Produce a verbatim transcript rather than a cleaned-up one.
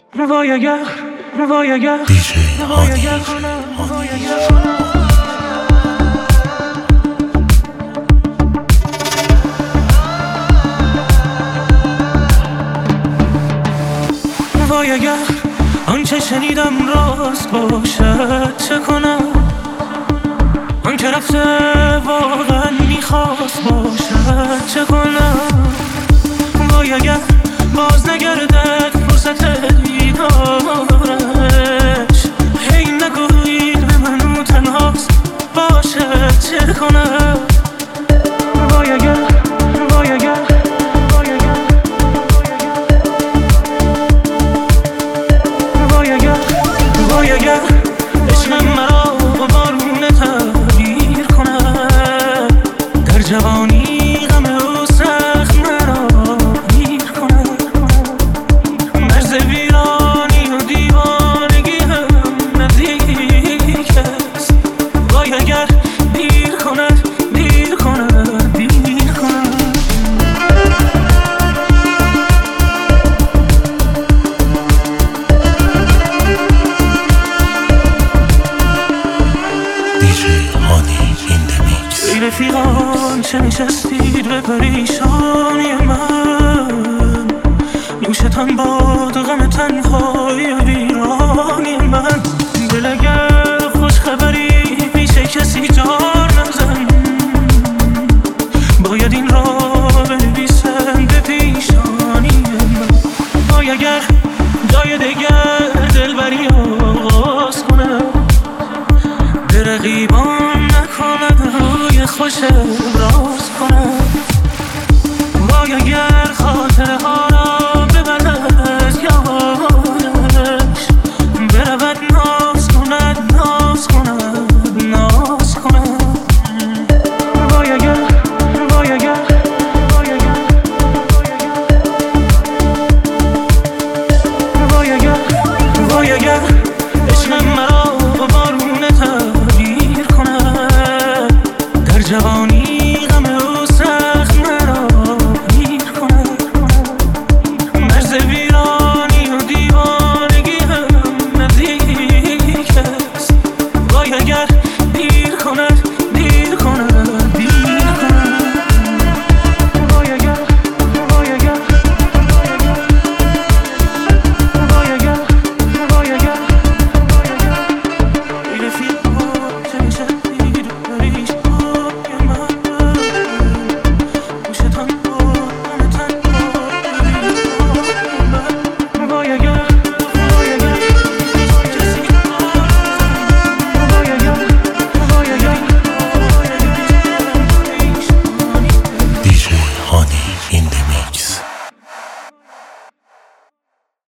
وای اگر وای اگر وای اگر وای اگر وای اگر آنچه شنیدم راست باشد چه کنم، آنچه رفته واقعا میخواست باشد چه کنم. وای اگر باز نگردد فرصت دیدارش، هی نگویید به من او تنهاست باشد چه کنم. وای اگر وای اگر وای اگر وای اگر وای اگر عشقم مرا با بارون تغییر کند، در جوانی غم او سخت مرا گیر کند. مرز ویرانی و دیوانگی هم نزدیک است. وای اگر دیر کند دیر کند دیر کند. ای رفیقان چه نشستید به پریشانی من، نوشتان باد غم تنهای ویرانی من. دل اگر خوش خبری پیش کسی جار نزن، باید این را بنویسم به پیشانی من. وای اگر جای دیگر دلبری آغاز کنم، به رقیبان نکند روی خوش ابراز کنم. وای اگر خاطره ها